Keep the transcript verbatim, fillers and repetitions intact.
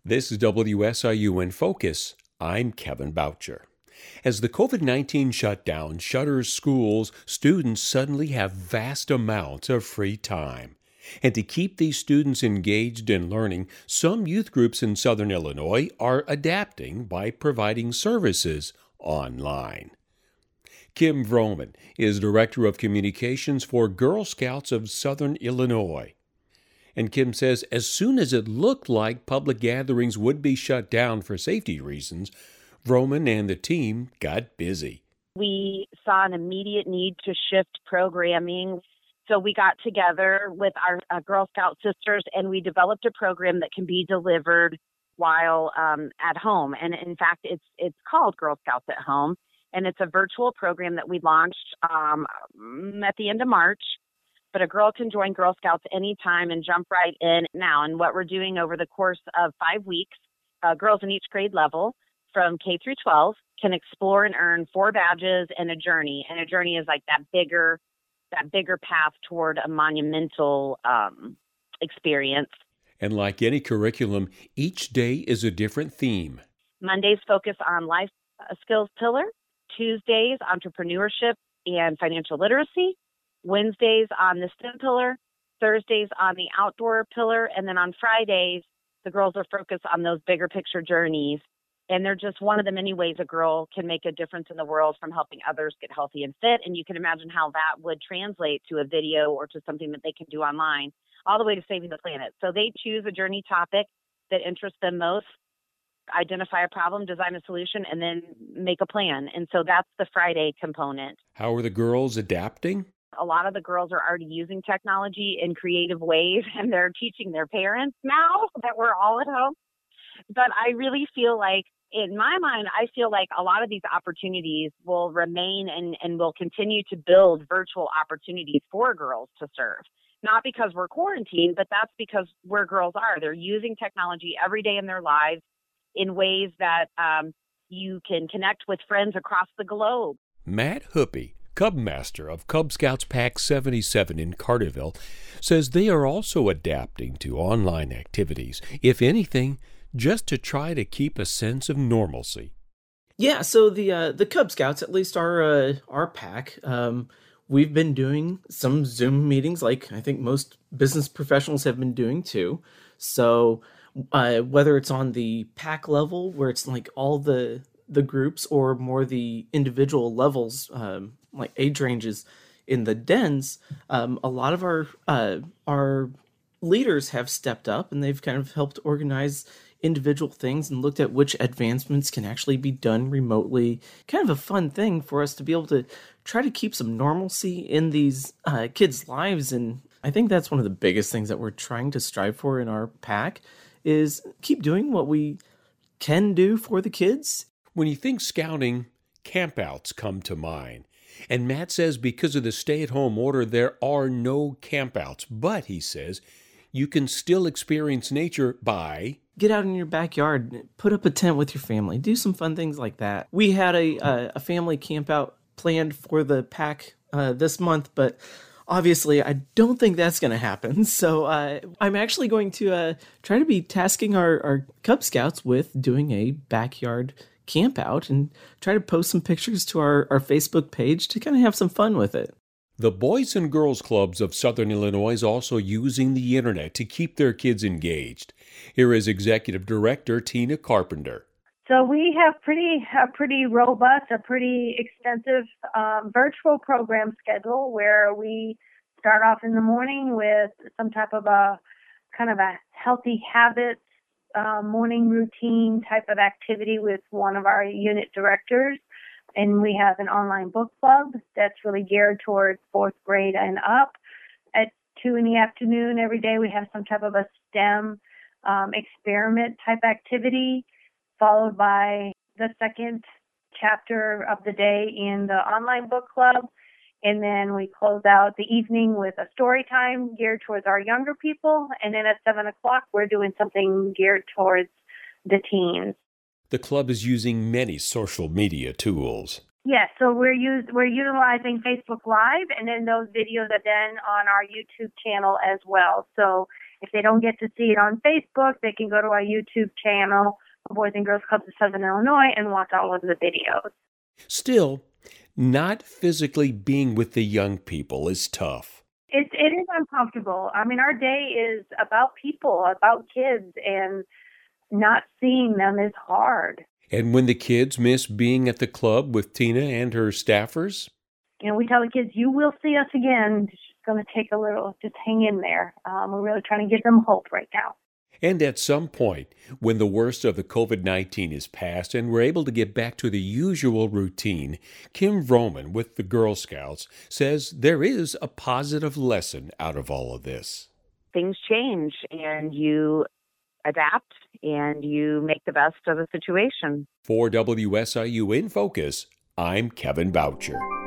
This is W S I U in Focus. I'm Kevin Boucher. As the COVID nineteen shutdown shutters schools, students suddenly have vast amounts of free time. And to keep these students engaged in learning, some youth groups in Southern Illinois are adapting by providing services online. Kim Vroman is Director of Communications for Girl Scouts of Southern Illinois. And Kim says as soon as it looked like public gatherings would be shut down for safety reasons, Vroman and the team got busy. We saw an immediate need to shift programming. So we got together with our uh, Girl Scout sisters and we developed a program that can be delivered while um, at home. And in fact, it's it's called Girl Scouts at Home. And it's a virtual program that we launched um, at the end of March. But a girl can join Girl Scouts anytime and jump right in now. And what we're doing over the course of five weeks, uh, girls in each grade level from K through twelve can explore and earn four badges and a journey. And a journey is like that bigger, that bigger path toward a monumental um, experience. And like any curriculum, each day is a different theme. Mondays focus on life skills pillar. Tuesdays, entrepreneurship and financial literacy. Wednesdays on the STEM pillar. Thursdays on the outdoor pillar. And then on Fridays, the girls are focused on those bigger picture journeys. And they're just one of the many ways a girl can make a difference in the world, from helping others get healthy and fit. And you can imagine how that would translate to a video or to something that they can do online, all the way to saving the planet. So they choose a journey topic that interests them most, identify a problem, design a solution, and then make a plan. And so that's the Friday component. How are the girls adapting? A lot of the girls are already using technology in creative ways, and they're teaching their parents now that we're all at home. But I really feel like, in my mind, I feel like a lot of these opportunities will remain and, and will continue to build virtual opportunities for girls to serve. Not because we're quarantined, but that's because where girls are. They're using technology every day in their lives in ways that um, you can connect with friends across the globe. Matt Huppy, Cub Master of Cub Scouts Pack seventy-seven in Carterville, says they are also adapting to online activities, if anything, just to try to keep a sense of normalcy. Yeah, so the uh, the Cub Scouts, at least our uh, our pack, um, we've been doing some Zoom meetings, like I think most business professionals have been doing too. So uh, whether it's on the pack level, where it's like all the the groups, or more the individual levels, um, like age ranges in the dens, um, a lot of our uh, our leaders have stepped up and they've kind of helped organize individual things and looked at which advancements can actually be done remotely. Kind of a fun thing for us to be able to try to keep some normalcy in these uh, kids' lives. And I think that's one of the biggest things that we're trying to strive for in our pack, is keep doing what we can do for the kids. When you think scouting, campouts come to mind. And Matt says because of the stay-at-home order, there are no campouts. But, he says, you can still experience nature by... Get out in your backyard, put up a tent with your family, do some fun things like that. We had a a, a family camp out planned for the pack uh, this month, but obviously I don't think that's going to happen. So uh, I'm actually going to uh, try to be tasking our, our Cub Scouts with doing a backyard camp out and try to post some pictures to our, our Facebook page to kind of have some fun with it. The Boys and Girls Clubs of Southern Illinois is also using the internet to keep their kids engaged. Here is Executive Director Tina Carpenter. So we have pretty a pretty robust, a pretty extensive um, virtual program schedule where we start off in the morning with some type of a kind of a healthy habits uh, morning routine type of activity with one of our unit directors. And we have an online book club that's really geared towards fourth grade and up. At two in the afternoon every day, we have some type of a STEM um, experiment type activity, followed by the second chapter of the day in the online book club. And then we close out the evening with a story time geared towards our younger people. And then at seven o'clock, we're doing something geared towards the teens. The club is using many social media tools. Yes, so we're use, we're utilizing Facebook Live, and then those videos are then on our YouTube channel as well. So If they don't get to see it on Facebook, they can go to our YouTube channel, Boys and Girls Clubs of Southern Illinois, and watch all of the videos. Still, not physically being with the young people is tough. It, it is uncomfortable. I mean, our day is about people, about kids, and not seeing them is hard. And when the kids miss being at the club with Tina and her staffers? You know, we tell the kids, you will see us again. It's just going to take a little, just hang in there. Um, we're really trying to give them hope right now. And at some point, when the worst of the COVID nineteen is past and we're able to get back to the usual routine, Kim Vroman with the Girl Scouts says there is a positive lesson out of all of this. Things change and you adapt and you make the best of the situation. For W S I U In Focus, I'm Kevin Boucher.